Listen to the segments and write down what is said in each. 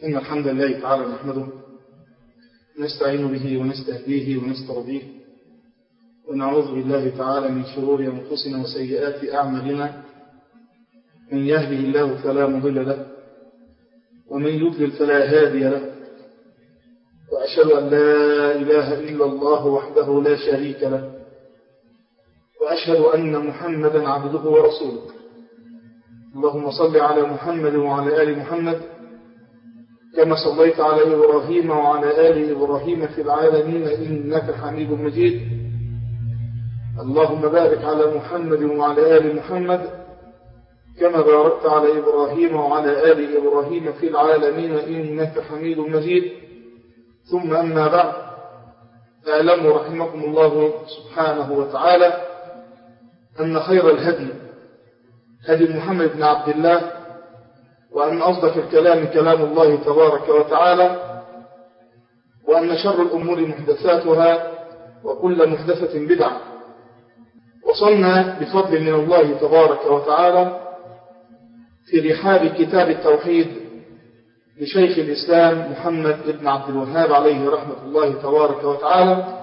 إن الحمد لله تعالى نحمده نستعين به ونستهديه ونسترضيه ونعوذ بالله تعالى من شرور أنفسنا وسيئات أعمالنا. من يهده الله فلا مضل له ومن يضلل فلا هادي له، وأشهد أن لا إله إلا الله وحده لا شريك له، وأشهد أن محمدا عبده ورسوله. اللهم صل على محمد وعلى آل محمد كما صليت على إبراهيم وعلى آل إبراهيم في العالمين إنك حميد مجيد. اللهم بارك على محمد وعلى آل محمد كما باركت على إبراهيم وعلى آل إبراهيم في العالمين إنك حميد مجيد. ثم أما بعد، فاعلموا رحمكم الله سبحانه وتعالى أن خير الهدي هدي محمد بن عبد الله، وأن أصدق الكلام كلام الله تبارك وتعالى، وأن شر الأمور محدثاتها وكل محدثة بدعة. وصلنا بفضل من الله تبارك وتعالى في رحاب كتاب التوحيد لشيخ الإسلام محمد بن عبد الوهاب عليه رحمة الله تبارك وتعالى،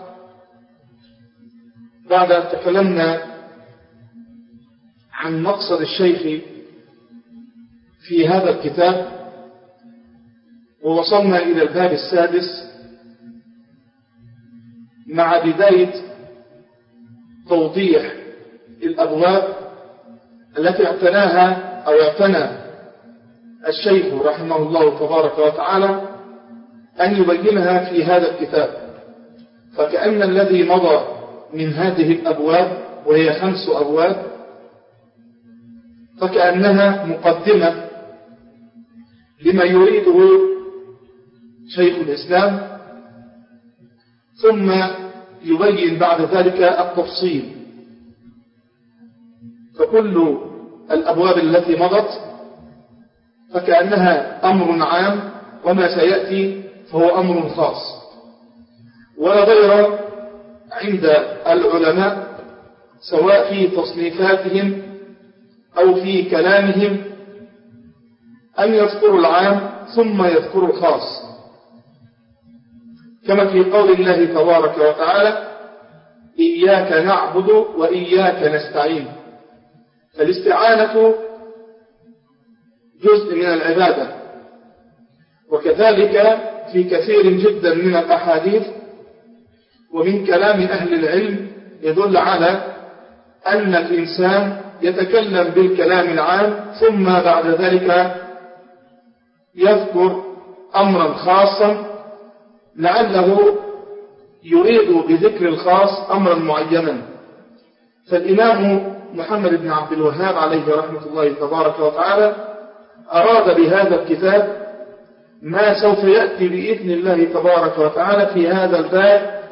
بعد أن تكلمنا عن مقصد الشيخ في هذا الكتاب، ووصلنا إلى الباب السادس مع بداية توضيح الأبواب التي اعتنى الشيخ رحمه الله تبارك وتعالى أن يبينها في هذا الكتاب. فكأن الذي مضى من هذه الأبواب، وهي 5 أبواب، فكأنها مقدمة لما يريده شيخ الإسلام، ثم يبين بعد ذلك التفصيل. فكل الأبواب التي مضت فكأنها أمر عام، وما سيأتي فهو أمر خاص. ولا غير عند العلماء سواء في تصنيفاتهم أو في كلامهم أن يذكروا العام ثم يذكروا الخاص، كما في قول الله تبارك وتعالى: إياك نعبد وإياك نستعين. فالاستعانة جزء من العبادة، وكذلك في كثير جدا من الأحاديث ومن كلام أهل العلم يدل على أن الإنسان يتكلم بالكلام العام ثم بعد ذلك يذكر أمرا خاصا لعله يريد بذكر الخاص أمرا معينا. فالإمام محمد بن عبد الوهاب عليه رحمة الله تبارك وتعالى أراد بهذا الكتاب ما سوف يأتي بإذن الله تبارك وتعالى في هذا الباب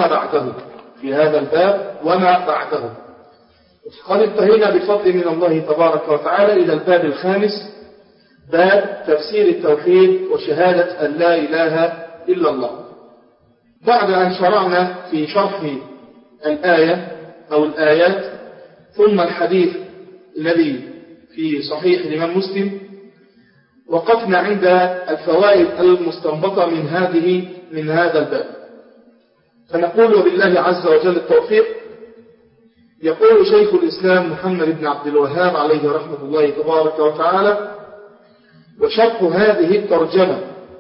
وما بعده. قد انتهينا بفضل من الله تبارك وتعالى إلى الباب الخامس، باب تفسير التوحيد وشهادة أن لا إله إلا الله. بعد أن شرعنا في شرح الآية أو الآيات ثم الحديث الذي في صحيح الإمام مسلم، وقفنا عند الفوائد المستنبطة من هذا الباب. فنقول وبالله عز وجل التوفيق. يقول شيخ الإسلام محمد بن عبد الوهاب عليه رحمة الله تبارك وتعالى: وشرح هذه الترجمة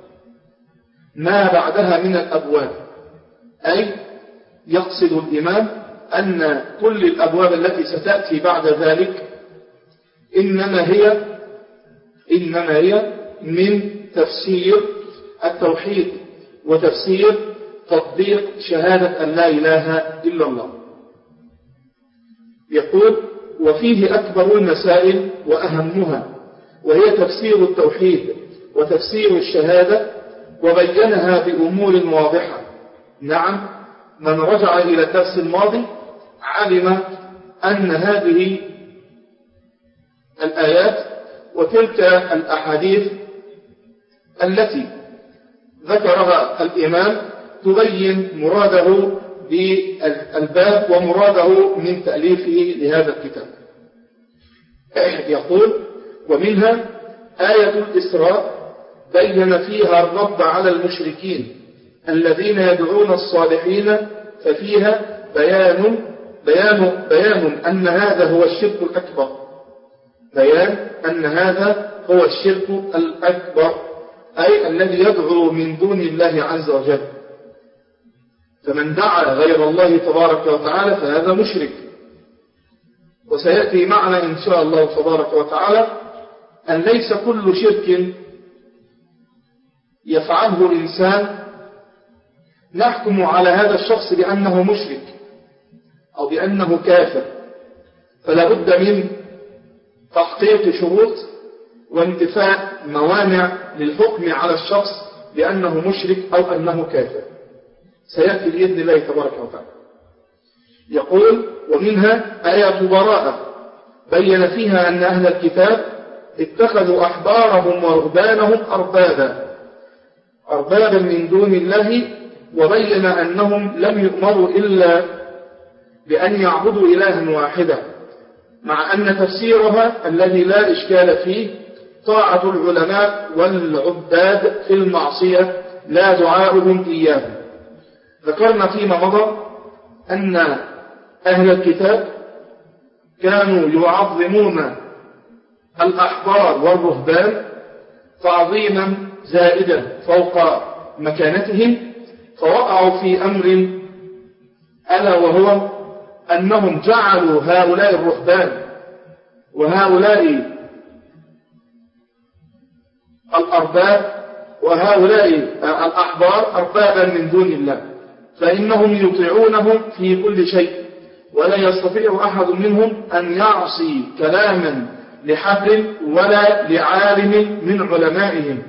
ما بعدها من الأبواب، أي يقصد الإمام أن كل الأبواب التي ستأتي بعد ذلك إنما هي من تفسير التوحيد وتفسير تطبيق شهادة أن لا إله إلا الله. يقول: وفيه أكبر المسائل وأهمها، وهي تفسير التوحيد وتفسير الشهادة، وبينها بأمور واضحة. نعم، من رجع إلى الدرس الماضي علم أن هذه الآيات وتلك الأحاديث التي ذكرها الإمام تبين مراده بالباب ومراده من تأليفه لهذا الكتاب. يقول: ومنها آية الإسراء بين فيها الرد على المشركين الذين يدعون الصالحين، ففيها بيان أن هذا هو الشرك الأكبر، بيان أن هذا هو الشرك الأكبر، أي الذي يدعو من دون الله عز وجل. فمن دعا غير الله تبارك وتعالى فهذا مشرك. وسيأتي معنا إن شاء الله تبارك وتعالى أن ليس كل شرك يفعله الإنسان نحكم على هذا الشخص بأنه مشرك أو بأنه كافر، فلا بد من تحقيق شروط وانتفاء موانع للحكم على الشخص بأنه مشرك أو أنه كافر. سيأتي بإذن الله تبارك وتعالى. يقول: ومنها آية براءة بين فيها أن أهل الكتاب اتخذوا أحبارهم ورهبانهم أربابا من دون الله، وبين أنهم لم يؤمروا إلا بأن يعبدوا إلها واحدا، مع أن تفسيرها الذي لا إشكال فيه طاعة العلماء والعباد في المعصية لا دعاؤهم إياهم. ذكرنا فيما مضى أن أهل الكتاب كانوا يعظمون الأحبار والرهبان تعظيما زائدا فوق مكانتهم، فوقعوا في أمر ألا وهو أنهم جعلوا هؤلاء الرهبان وهؤلاء الأرباب وهؤلاء الأحبار أربابا من دون الله، فإنهم يطيعونهم في كل شيء، ولا يستطيع أحد منهم أن يعصي كلاما لحبر ولا لعالم من علمائهم،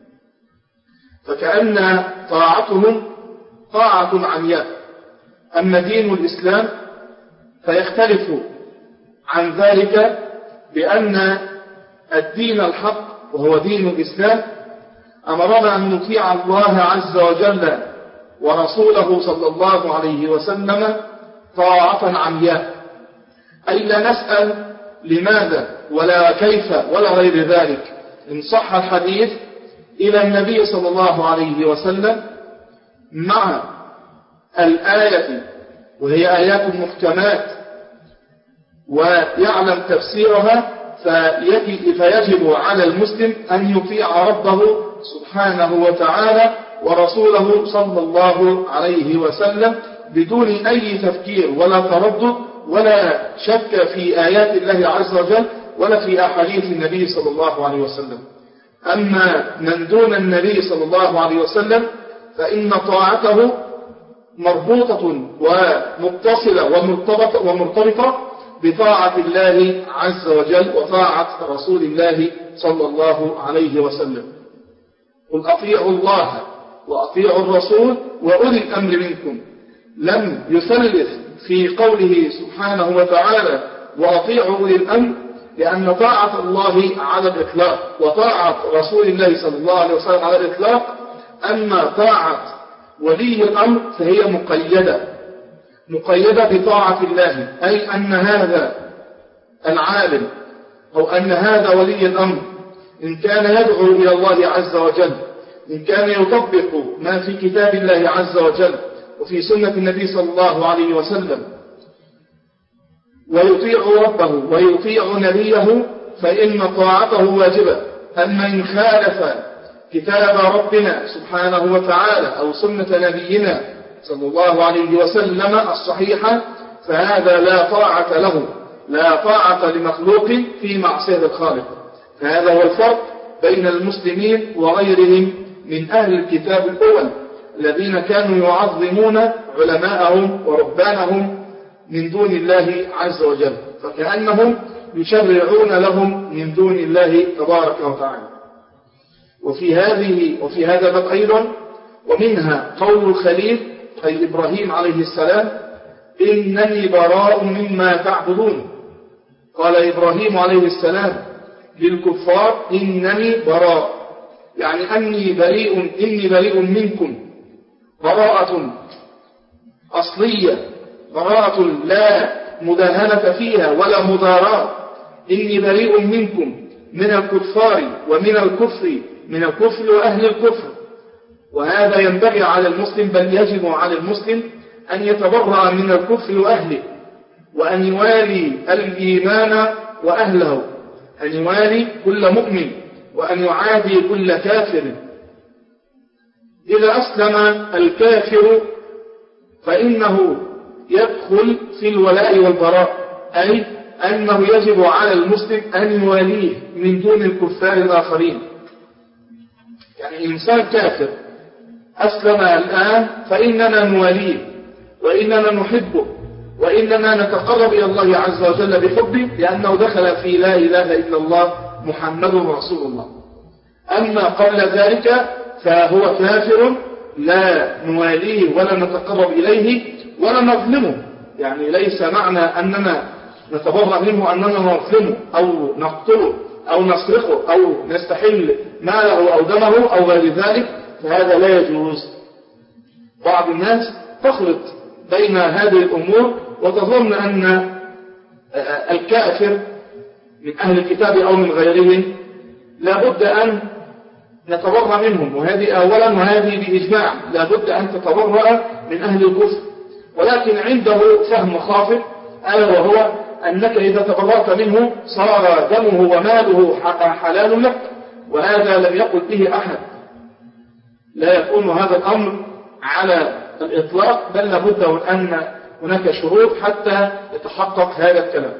فكأن طاعتهم طاعة عمياء. أما دين الإسلام فيختلف عن ذلك بأن الدين الحق وهو دين الإسلام أمرنا أن نطيع الله عز وجل ورسوله صلى الله عليه وسلم طاعة عمياء، أي لا نسأل لماذا ولا كيف ولا غير ذلك. إن صح الحديث إلى النبي صلى الله عليه وسلم مع الآية، وهي آيات محكمات ويعلم تفسيرها، فيجب على المسلم أن يطيع ربه سبحانه وتعالى ورسوله صلى الله عليه وسلم بدون أي تفكير ولا تردد ولا شك في آيات الله عز وجل ولا في أحاديث النبي صلى الله عليه وسلم. أما من دون النبي صلى الله عليه وسلم فإن طاعته مربوطة ومتصلة ومرتبطة بطاعة الله عز وجل وطاعة رسول الله صلى الله عليه وسلم. قل أطيعوا الله وأطيعوا الرسول وأولي الأمر منكم. لم يثلث في قوله سبحانه وتعالى وأطيعوا أولي الأمر، لأن طاعة الله على الإطلاق وطاعة رسول الله صلى الله عليه وسلم على الإطلاق. أما طاعة ولي الأمر فهي مقيدة بطاعة الله، أي أن هذا العالم أو أن هذا ولي الأمر إن كان يدعو إلى الله عز وجل، إن كان يطبق ما في كتاب الله عز وجل وفي سنة النبي صلى الله عليه وسلم ويطيع ربه ويطيع نبيه، فإن طاعته واجبة. أما إن خالف كتاب ربنا سبحانه وتعالى أو سنة نبينا صلى الله عليه وسلم الصحيحة فهذا لا طاعة له، لا طاعة لمخلوق في معصية الخالق. فهذا هو الفرق بين المسلمين وغيرهم من أهل الكتاب الأول الذين كانوا يعظمون علماءهم وربانهم من دون الله عز وجل، فكأنهم يشرعون لهم من دون الله تبارك وتعالى. وفي هذا باب أيضا ومنها قول الخليل أي إبراهيم عليه السلام إنني براء مما تعبدون. قال إبراهيم عليه السلام للكفار إنني براء، يعني إني بريء منكم، براءة أصلية، براءة لا مداهنة فيها ولا مضاراة. إني بريء منكم من الكفار ومن الكفر من الكفر وأهل الكفر. وهذا ينبغي على المسلم، بل يجب على المسلم أن يتبرأ من الكفر وأهله، وأن يوالي الإيمان وأهله، أن يوالي كل مؤمن، وأن يعادي كل كافر. إذا أسلم الكافر فإنه يدخل في الولاء والبراء، أي أنه يجب على المسلم أن يواليه من دون الكفار الآخرين. يعني إنسان كافر أسلم الآن فإننا نواليه، وإننا نحبه، وإننا نتقرب إلى الله عز وجل بحبه، لأنه دخل في لا إله إلا الله محمد رسول الله. أما قبل ذلك فهو كافر، لا نواليه ولا نتقرب إليه ولا نظلمه. يعني ليس معنى أننا نتبرأ منه أننا نظلمه أو نقتله أو نسرقه أو نستحل ماله أو دمه أو غير ذلك، فهذا لا يجوز. بعض الناس تخلط بين هذه الأمور وتظن أن الكافر من أهل الكتاب أو من غيرهم لا بد أن نتبرأ منهم، وهذه أولا، وهذه بإجماع لا بد أن تتبرأ من أهل الكفر. ولكن عنده فهم خاطئ، ألا وهو أنك إذا تبرأت منه صار دمه وماله حلال لك، وهذا لم يقل به أحد. لا يكون هذا الأمر على الإطلاق، بل لابد أن هناك شروط حتى يتحقق هذا الكلام.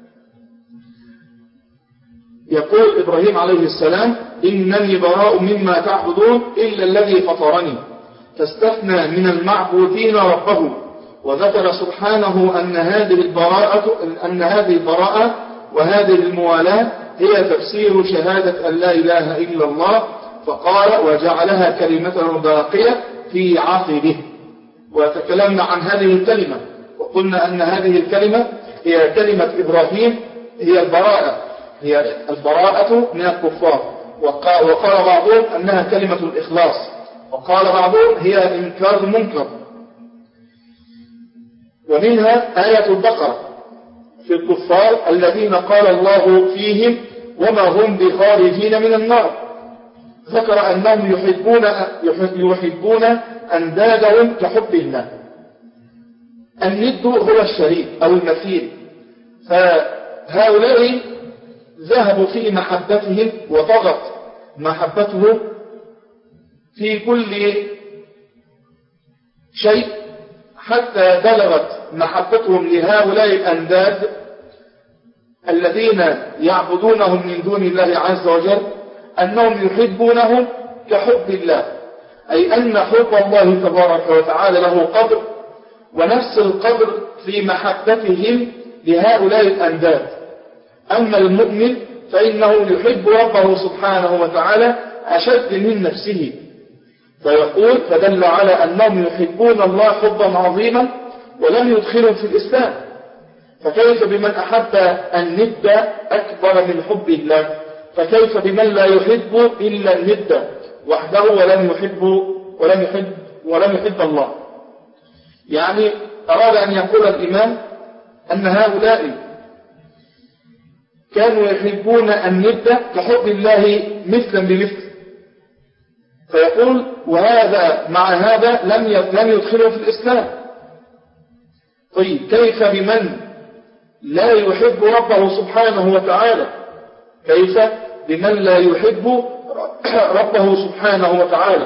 يقول إبراهيم عليه السلام: إنني براء مما تعبدون إلا الذي فطرني، فاستثنى من المعبودين ربه، وذكر سبحانه أن هذه البراءة وهذه الموالاة هي تفسير شهادة أن لا إله إلا الله، فقال: وجعلها كلمة باقية في عقبه. وتكلمنا عن هذه الكلمة وقلنا أن هذه الكلمة هي كلمة إبراهيم، هي البراءة من الكفار. وقال بعضهم أنها كلمة الإخلاص، وقال بعضهم هي إنكار المنكر. ومنها آية البقرة في الكفار الذين قال الله فيهم: وما هم بخارجين من النار. ذكر أنهم يحبون أندادهم كحب الله. الند هو الشريك أو المثيل، فهؤلاء ذهبوا في محبتهم وطغت محبتهم في كل شيء، حتى بلغت محبتهم لهؤلاء الأنداد الذين يعبدونهم من دون الله عز وجل أنهم يحبونهم كحب الله، أي أن حب الله تبارك وتعالى له قدر، ونفس القدر في محبتهم لهؤلاء الأنداد. أما المؤمن فإنه يحب ربه سبحانه وتعالى أشد من نفسه، فيقول: فدل على أنهم يحبون الله حبا عظيما ولم يدخلهم في الإسلام. فكيف بمن أحب الند أكبر من حب الله؟ فكيف بمن لا يحب إلا الند وحده ولم يحب الله؟ يعني أراد أن يقول الإمام أن هؤلاء كانوا يحبون الند كحب الله مثلا بمثل، فيقول: وهذا مع هذا لم يدخله في الإسلام. طيب كيف بمن لا يحب ربه سبحانه وتعالى؟ كيف بمن لا يحب ربه سبحانه وتعالى؟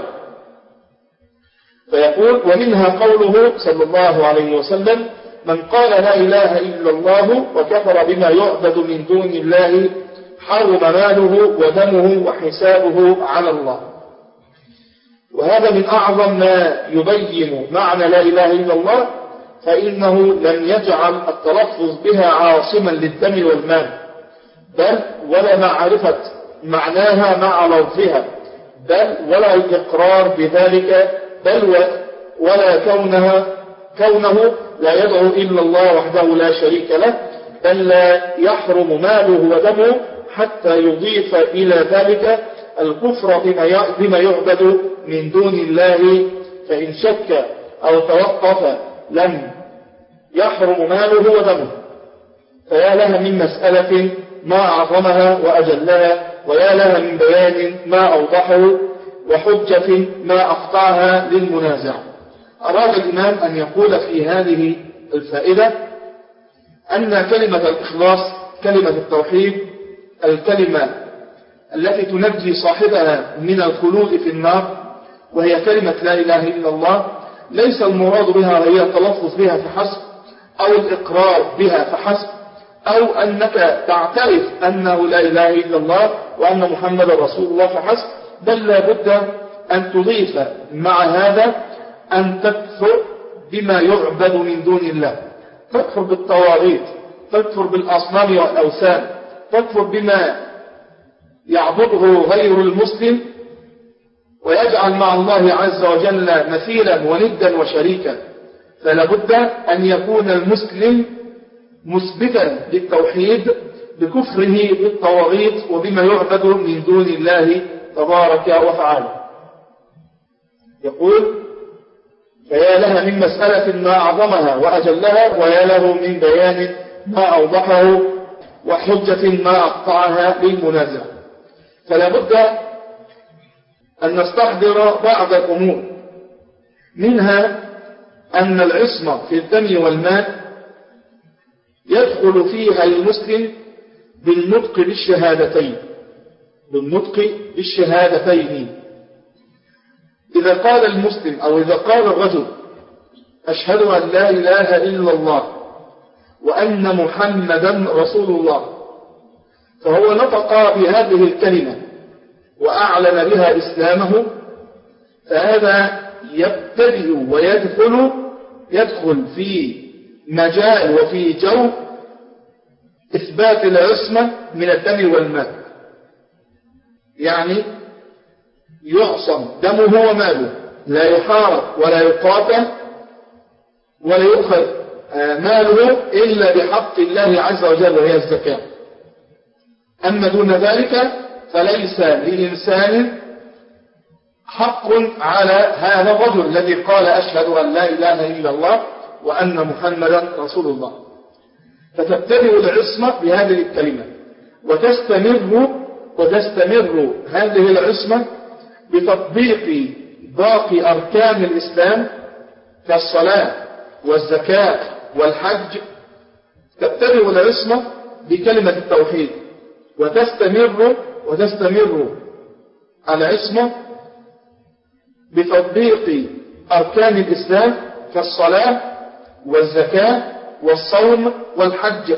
فيقول: ومنها قوله صلى الله عليه وسلم: من قال لا إله إلا الله وكفر بما يعبد من دون الله حرم ماله ودمه وحسابه على الله. وهذا من أعظم ما يبين معنى لا إله إلا الله، فإنه لم يجعل التلفظ بها عاصما للدم والمال، بل ولا معرفة معناها مع لفظها، بل ولا الإقرار بذلك، بل ولا كونه لا يدعو إلا الله وحده لا شريك له، بل لا يحرم ماله ودمه حتى يضيف إلى ذلك الكفر بما يعبد من دون الله، فإن شك أو توقف لم يحرم ماله ودمه. فيا لها من مسألة ما أعظمها وأجلها ويا لها من بيان ما أوضحه وحجة ما أقطعها للمنازع. أراد الإمام أن يقول في هذه الفائدة أن كلمة الإخلاص، كلمة التوحيد، الكلمة التي تنجي صاحبها من الخلود في النار، وهي كلمة لا إله إلا الله، ليس المراد بها هي التلفظ بها فحسب، أو الإقرار بها فحسب، أو أنك تعترف أنه لا إله إلا الله وأن محمد رسول الله فحسب، بل لا بد أن تضيف مع هذا أن تكفر بما يعبد من دون الله، تكفر بالطواغيت، تكفر بالأصنام والأوثان، تكفر بما يعبده غير المسلم ويجعل مع الله عز وجل مثيلا وندا وشريكا. فلا بد أن يكون المسلم مثبتا للتوحيد بكفره بالطواغيت وبما يعبد من دون الله تبارك وتعالى. يقول: فيا لها من مسألة ما أعظمها وأجلها، ويا له من بيان ما أوضحه وحجة ما أقطعها للمنازع. فلا بد أن نستحضر بعض الأمور، منها أن العصمة في الدم والمال يدخل فيها المسلم بالنطق بالشهادتين، إذا قال المسلم أو إذا قال الرجل أشهد أن لا إله إلا الله وأن محمدا رسول الله، فهو نطق بهذه الكلمة وأعلن بها إسلامه، فهذا يبتدئ ويدخل في مجال وفي جو إثبات العصمة من الدم والمال، يعني يعصم دمه وماله، لا يحارب ولا يقاتل ولا يؤخذ ماله إلا بحق الله عز وجل وهي الزكاة. أما دون ذلك فليس لإنسان حق على هذا الرجل الذي قال أشهد أن لا إله إلا الله وأن محمدا رسول الله. فتبتدئ العصمة بهذه الكلمة، وتستمر هذه العصمة بتطبيق باقي أركان الإسلام كالصلاة والزكاة والحج. تبتدئ العصمة بكلمة التوحيد، وتستمر العصمة بتطبيق أركان الإسلام كالصلاة والزكاة والصوم والحج،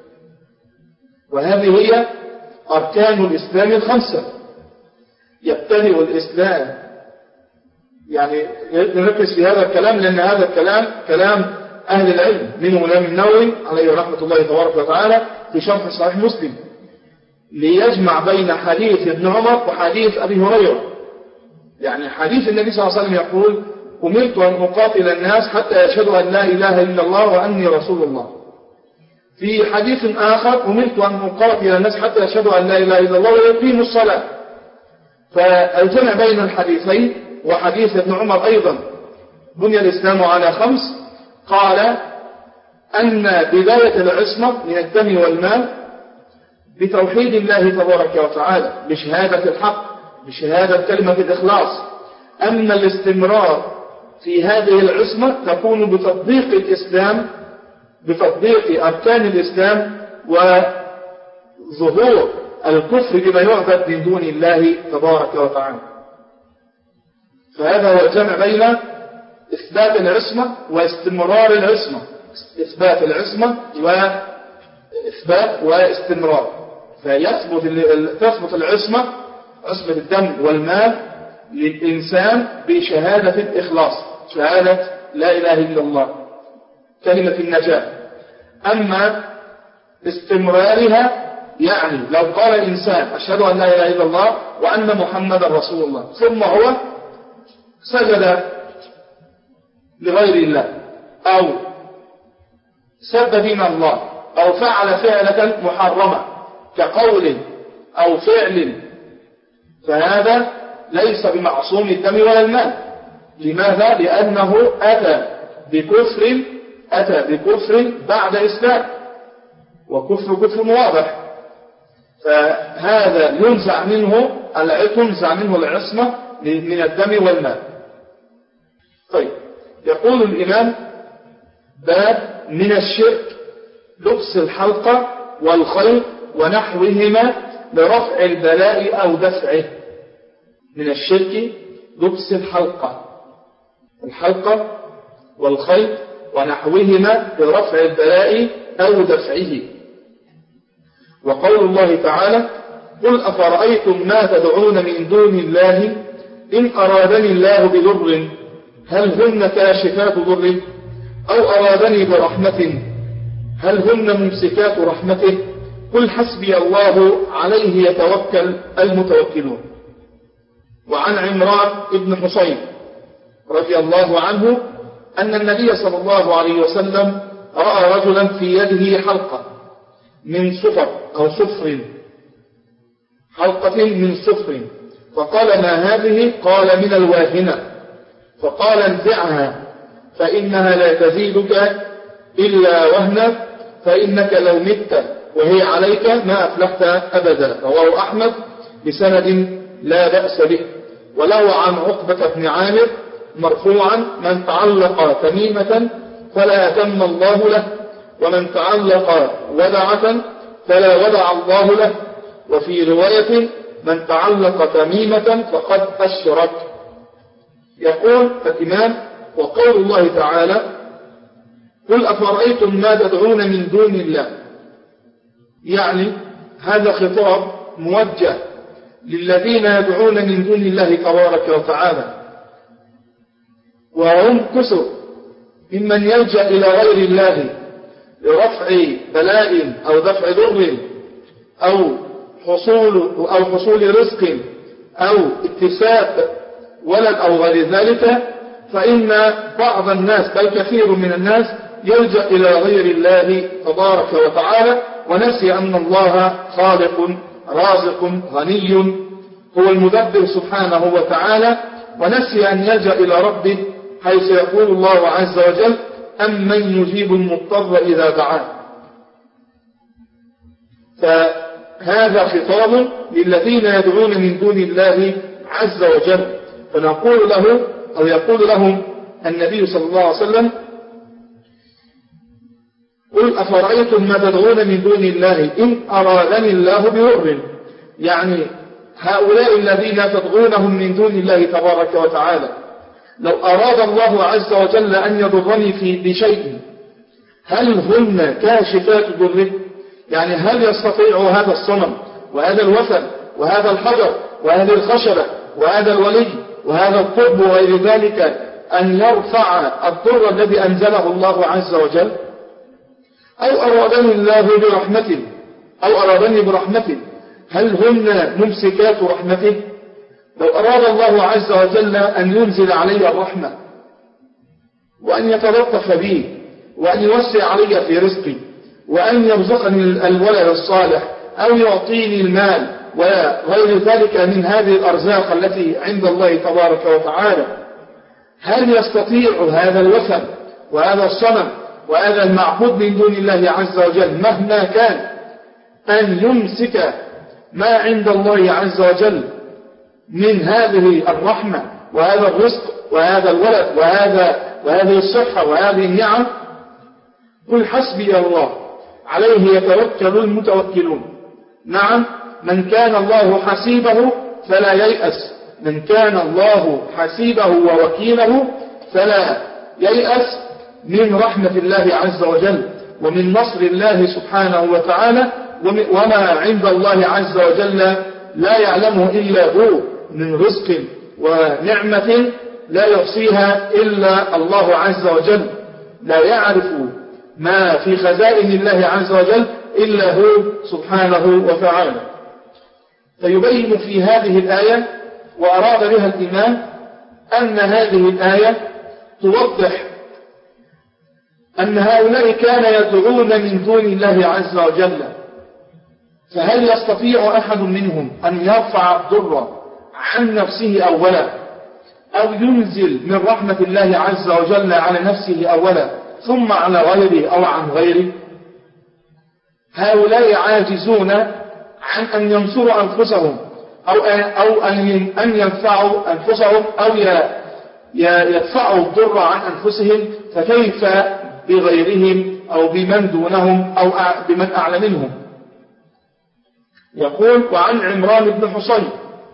وهذه هي أركان الإسلام الخمسة. يبتدئ الإسلام، يعني نركز في هذا الكلام لأن هذا الكلام كلام أهل العلم، منهم الإمام النووي عليه رحمة الله تبارك وتعالى في شرح صحيح مسلم، ليجمع بين حديث ابن عمر وحديث أبي هريرة. يعني حديث النبي صلى الله عليه وسلم يقول: أمرت أن أقاتل الناس حتى يشهدوا أن لا إله إلا الله وأني رسول الله. في حديث آخر: أمرت أن أقاتل الناس حتى يشهدوا أن لا إله إلا الله ويقيموا الصلاة. فالجمع بين الحديثين وحديث ابن عمر أيضا بني الإسلام على 5، قال أن بداية العصمة من الدم والمال بتوحيد الله تبارك وتعالى، بشهادة الحق، بشهادة كلمة الإخلاص. أما الاستمرار في هذه العصمة تكون بتطبيق الإسلام، بتطبيق أركان الإسلام وظهور الكفر بما يعبد من دون الله تبارك وتعالى. فهذا هو الجمع بين إثبات العصمة واستمرار العصمة، إثبات العصمة وإثبات واستمرار. فتثبت العصمة، عصمة الدم والمال للإنسان بشهادة الإخلاص، شهادة لا إله إلا الله، كلمة النجاة. أما استمرارها، يعني لو قال الإنسان أشهد أن لا إله إلا الله وأن محمد رسول الله، ثم هو سجد لغير الله أو سب دين الله أو فعل فعلة محرمة كقول أو فعل، فهذا ليس بمعصوم الدم ولا المال. لماذا؟ لأنه أتى بكفر بعد إسلام، وكفر واضح. فهذا تنزع منه العصمة من الدم والمال. طيب، يقول الإمام: باب من الشرك لبس الحلقة والخيط ونحوهما لرفع البلاء أو دفعه. من الشرك لبس الحلقة والخيط ونحوهما لرفع البلاء أو دفعه. وقول الله تعالى: قل أفرأيتم ما تدعون من دون الله إن أرادني الله بضر هل هن كاشفات ضره أو أرادني برحمة هل هن ممسكات رحمته قل حسبي الله عليه يتوكل المتوكلون. وعن عمران بن حصين رضي الله عنه أن النبي صلى الله عليه وسلم رأى رجلا في يده حلقة من صفر أو صفر، حلقة من صفر، فقال: ما هذه؟ قال: من الواهنة. فقال: انزعها فإنها لا تزيدك إلا وهنا فإنك لو مت وهي عليك ما أفلحت أبدا. رواه أحمد بسند لا بأس به. وله عن عقبة بن عامر مرفوعا: من تعلق تميمة فلا أتم الله له ومن تعلق ودعة فلا ودع الله له. وفي رواية: من تعلق تميمة فقد أشرك. يقول الإمام: وقول الله تعالى: قل أفرأيتم ما تدعون من دون الله، يعني هذا خطاب موجه للذين يدعون من دون الله تبارك وتعالى، وهم كثر ممن يلجأ إلى غير الله لرفع بلاء أو دفع ضر أو حصول رزق أو اكتساب ولد أو غير ذلك. فإن بعض الناس بل كثير من الناس يلجأ إلى غير الله تبارك وتعالى ونسي أن الله خالق رازق غني هو المدبر سبحانه وتعالى، ونسي أن يلجأ إلى ربه حيث يقول الله عز وجل: أمن يجيب المضطر إذا دعاه. فهذا خطاب للذين يدعون من دون الله عز وجل. فنقول له أو يقول لهم النبي صلى الله عليه وسلم: قل أفرأيتم ما تدعون من دون الله إن أرادني الله بضر، يعني هؤلاء الذين تدعونهم من دون الله تبارك وتعالى لو أراد الله عز وجل أن يضرني بشيء هل هن كاشفات ضره؟ يعني هل يستطيع هذا الصنم وهذا الوثن وهذا الحجر وهذه الخشبة وهذا الولي وهذا القطب وغير ذلك أن يرفع الضر الذي أنزله الله عز وجل؟ أو أرادني الله برحمته أو أرادني برحمته هل هن ممسكات رحمته؟ لو أراد الله عز وجل أن ينزل علي الرحمة وأن يتلطف بي وأن يوسع علي في رزقي وأن يرزقني الولد الصالح أو يعطيني المال وغير ذلك من هذه الأرزاق التي عند الله تبارك وتعالى، هل يستطيع هذا الوثن وهذا الصنم وهذا المعبود من دون الله عز وجل مهما كان أن يمسك ما عند الله عز وجل من هذه الرحمة وهذا الرزق وهذا الولد وهذه الصحة وهذه النعم؟ قل حسبي الله عليه يتوكل المتوكلون. نعم، من كان الله حسيبه فلا ييأس، من كان الله حسيبه ووكيله فلا ييأس من رحمة الله عز وجل ومن نصر الله سبحانه وتعالى، وما عند الله عز وجل لا يعلمه إلا هو من رزق ونعمة لا يحصيها إلا الله عز وجل، لا يعرف ما في خزائن الله عز وجل إلا هو سبحانه وتعالى. فيبين في هذه الآية وأراد بها الإمام أن هذه الآية توضح أن هؤلاء كان يدعون من دون الله عز وجل، فهل يستطيع أحد منهم أن يرفع الضر عن نفسه أولا أو ينزل من رحمة الله عز وجل على نفسه أولا ثم على غيره أو عن غيره؟ هؤلاء عاجزون عن أن ينصروا أنفسهم أو أن ينفعوا أنفسهم أو يدفعوا الضر عن أنفسهم، فكيف بغيرهم أو بمن دونهم أو بمن أعلى منهم. يقول: وعن عمران بن حصين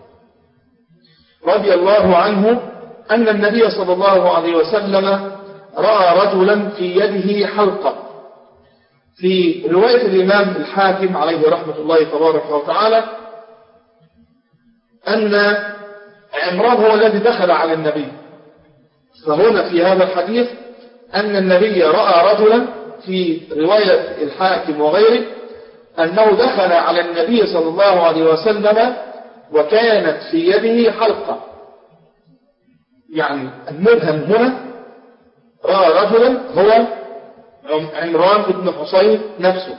رضي الله عنه أن النبي صلى الله عليه وسلم رأى رجلا في يده حلقة. في رواية الإمام الحاكم عليه رحمة الله تبارك وتعالى أن عمران هو الذي دخل على النبي، فهنا في هذا الحديث أن النبي رأى رجلا، في رواية الحاكم وغيره أنه دخل على النبي صلى الله عليه وسلم وكانت في يده حلقة. يعني المبهم هنا رأى رجلا هو عمران بن حصين نفسه.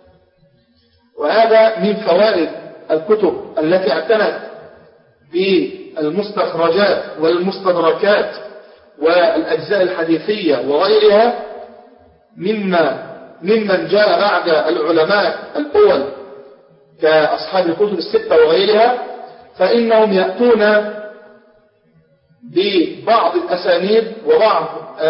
وهذا من فوائد الكتب التي اعتنت بالمستخرجات والمستدركات والأجزاء الحديثية وغيرها ممن جاء بعد العلماء الأول كأصحاب الكتب الستة وغيرها، فإنهم يأتون ببعض الأسانيد وبعض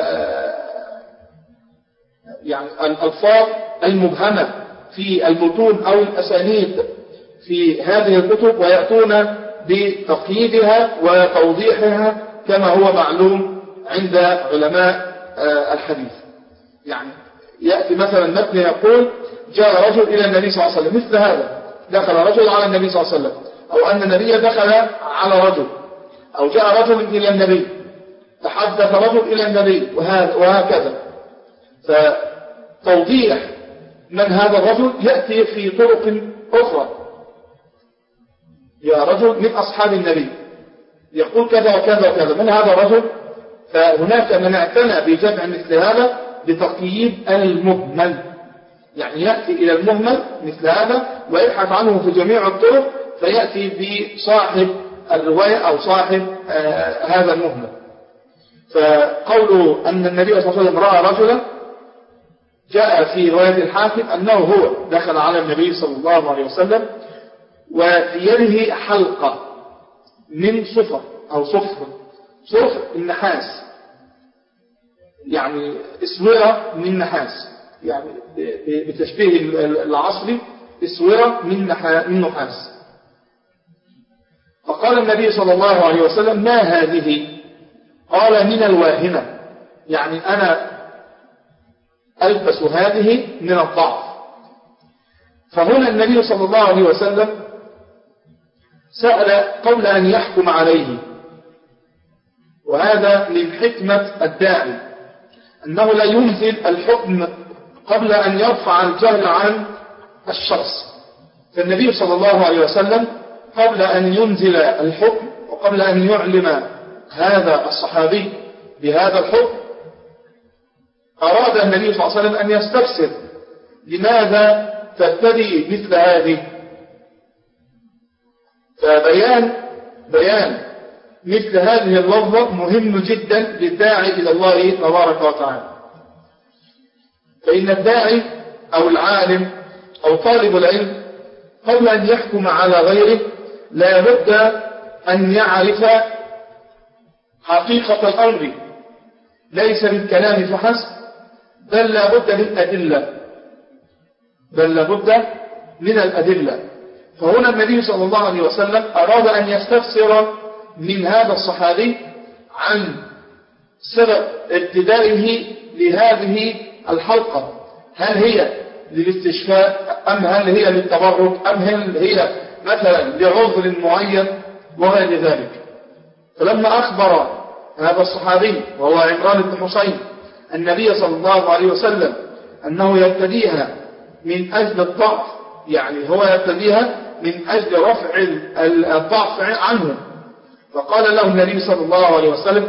يعني الألفاظ المبهمة في المتون أو الأسانيد في هذه الكتب، ويأتون بتقييدها وتوضيحها كما هو معلوم عند علماء الحديث. يعني يأتي مثلا متن يقول: جاء رجل إلى النبي صلى الله عليه وسلم، مثل هذا، دخل رجل على النبي صلى الله عليه وسلم، أو أن النبي دخل على رجل، أو جاء رجل إلى النبي، تحدث رجل إلى النبي، وهكذا. فتوضيح من هذا الرجل يأتي في طرق أخرى. يا رجل من أصحاب النبي يقول كذا وكذا وكذا، من هذا الرجل؟ فهناك من اعتنى بجمع مثل هذا بتقييد المهمل، يعني يأتي إلى المهمل مثل هذا ويبحث عنه في جميع الطرق، فيأتي بصاحب الرواية أو صاحب هذا المهمل. فقوله أن النبي صلى الله عليه وسلم رأى رجلا، جاء في رواية الحاكم أنه هو دخل على النبي صلى الله عليه وسلم وفي يده حلقة من صفر أو صفر النحاس، يعني اسورة من نحاس، يعني بتشبيه العصري اسورة من نحاس. فقال النبي صلى الله عليه وسلم: ما هذه؟ قال: من الواهنة، يعني أنا ألبس هذه من الضعف. فهنا النبي صلى الله عليه وسلم سأل قبل أن يحكم عليه، وهذا من حكمة الداعي أنه لا ينزل الحكم قبل أن يرفع الجهل عن الشخص. فالنبي صلى الله عليه وسلم قبل أن ينزل الحكم وقبل أن يعلم هذا الصحابي بهذا الحكم أراد النبي صلى الله عليه وسلم أن يستفسر: لماذا ترتدي مثل هذه؟ فبيان مثل هذه اللفظة مهم جدا للداعي إلى الله تبارك وتعالى. فإن الداعي أو العالم أو طالب العلم قبل أن يحكم على غيره لا بد أن يعرف حقيقة الأمر، ليس بالكلام فحسب، بل لا بد من الأدلة. فهنا النبي صلى الله عليه وسلم أراد أن يستفسر من هذا الصحابي عن سبب ابتدائه لهذه الحلقة، هل هي للاستشفاء أم هل هي للتبرك أم هل هي مثلا لعذر معين وغير ذلك. فلما أخبر هذا الصحابي وهو عمران بن حصين النبي صلى الله عليه وسلم أنه يرتديها من أجل الضعف، يعني هو يرتديها من أجل رفع الضعف عنه، فقال له النبي صلى الله عليه وسلم: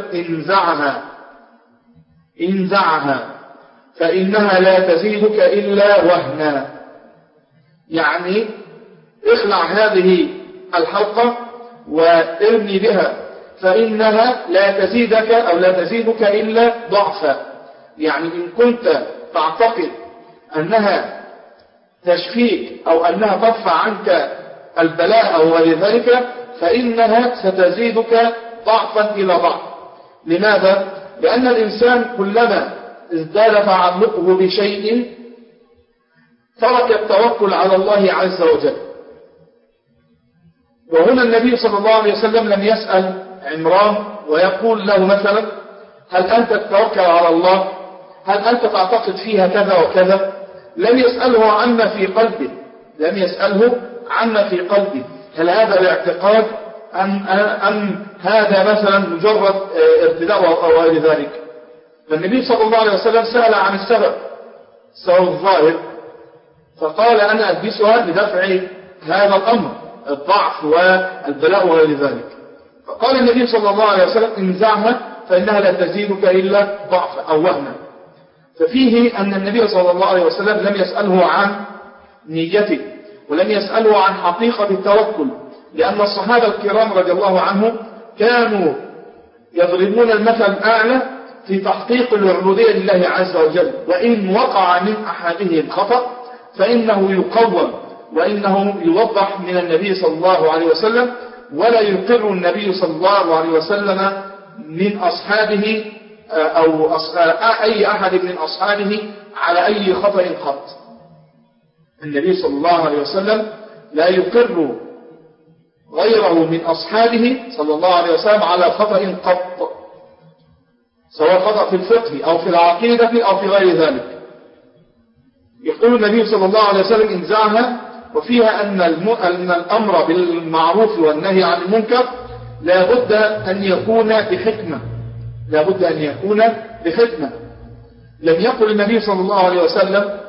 انزعها فإنها لا تزيدك إلا وهنا، يعني اخلع هذه الحلقة وارمي بها، فإنها لا تزيدك أو لا تزيدك إلا ضعفا. يعني إن كنت تعتقد أنها تشفيك أو أنها ترفع عنك البلاء أو غير ذلك فإنها ستزيدك ضعفا إلى ضعف. لماذا؟ لأن الإنسان كلما ازداد تعلقه بشيء ترك التوكل على الله عز وجل. وهنا النبي صلى الله عليه وسلم لم يسأل عمران ويقول له مثلا هل أنت تتوكل على الله؟ هل أنت تعتقد فيها كذا وكذا؟ لم يسأله عما في قلبه، لم يسأله عما في قلبه، هل هذا الاعتقاد أم هذا مثلا مجرد ارتداء أو غير ذلك. فالنبي صلى الله عليه وسلم سأل عن السبب الظاهر، فقال أنا ألبسها لدفع هذا الأمر الضعف والبلاء وغير ذلك. فقال النبي صلى الله عليه وسلم انزعها فإنها لا تزيدك إلا ضعفا أو وهنا. ففيه أن النبي صلى الله عليه وسلم لم يسأله عن نيته ولم يسأله عن حقيقة التوكل، لأن الصحابة الكرام رضي الله عنهم كانوا يضربون المثل الأعلى في تحقيق العبودية لله عز وجل، وإن وقع من أحدهم خطأ فإنه يقوم وإنه يوضح من النبي صلى الله عليه وسلم، ولا يقر النبي صلى الله عليه وسلم من أصحابه أو أي أحد من أصحابه على أي خطأ قط. النبي صلى الله عليه وسلم لا يقر غيره من أصحابه صلى الله عليه وسلم على خطأ قط، سواء خطأ في الفقه أو في العقيدة أو في غير ذلك. يقول النبي صلى الله عليه وسلم انزعها، وفيها أن الأمر بالمعروف والنهي عن المنكر لا بد أن يكون بحكمة، لا بد أن يكون بحكمة. لم يقل النبي صلى الله عليه وسلم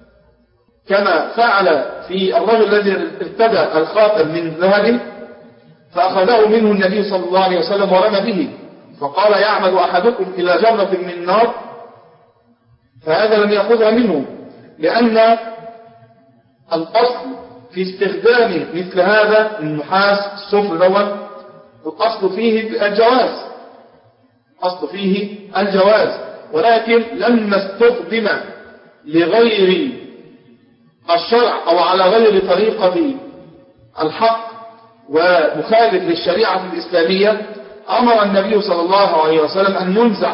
كما فعل في الرجل الذي ارتدى الخاتم من ذهب فأخذه منه النبي صلى الله عليه وسلم ورمى به، فقال يعمد أحدكم إلى جمرة من نار، فهذا لم يأخذها منه، لأن الأصل في استخدام مثل هذا النحاس الصفر دوت الأصل فيه الجواز، أصل فيه الجواز، ولكن لما استخدم لغير الشرع أو على غير طريقة الحق ومخالف للشريعة الإسلامية أمر النبي صلى الله عليه وسلم أن ينزع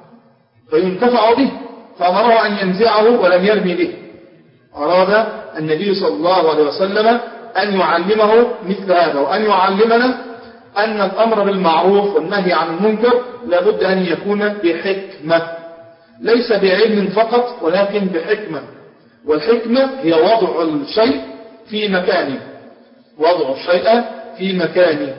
فينتفع به، فأمره أن ينزعه ولم يرمي به. أراد النبي صلى الله عليه وسلم أن يعلمه مثل هذا، وأن يعلمنا أن الأمر بالمعروف والنهي عن المنكر لابد أن يكون بحكمة، ليس بعلم فقط ولكن بحكمة. والحكمة هي وضع الشيء في مكانه، وضع الشيء في مكانه.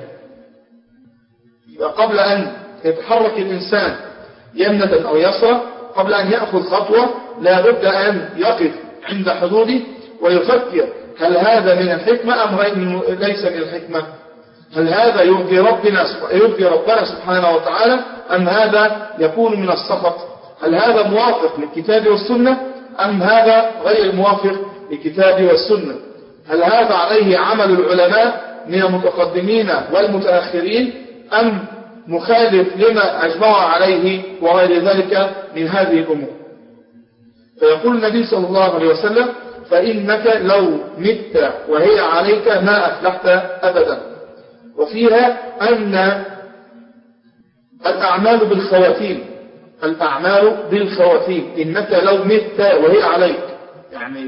قبل أن يتحرك الإنسان يمنة أو يسرى، قبل أن يأخذ خطوة لابد أن يقف عند حدوده ويفكر هل هذا من الحكمة أم ليس من الحكمة، هل هذا يرضي ربنا سبحانه وتعالى أم هذا يكون من السخط، هل هذا موافق للكتاب والسنة أم هذا غير موافق للكتاب والسنة، هل هذا عليه عمل العلماء من المتقدمين والمتأخرين أم مخالف لما أجمع عليه وغير ذلك من هذه الأمور. فيقول النبي صلى الله عليه وسلم فإنك لو مت وهي عليك ما أفلحت أبدا. وفيها أن الأعمال بالخواتيم، الأعمال بالخواتيم، إنك لو مت وهي عليك، يعني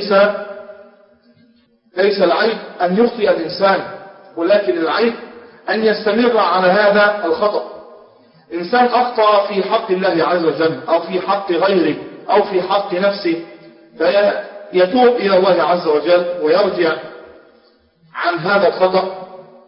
ليس العيب أن يخطئ الإنسان، ولكن العيب أن يستمر على هذا الخطأ. إنسان أخطأ في حق الله عز وجل أو في حق غيره أو في حق نفسه، فيتوب إلى الله عز وجل ويرجع عن هذا الخطأ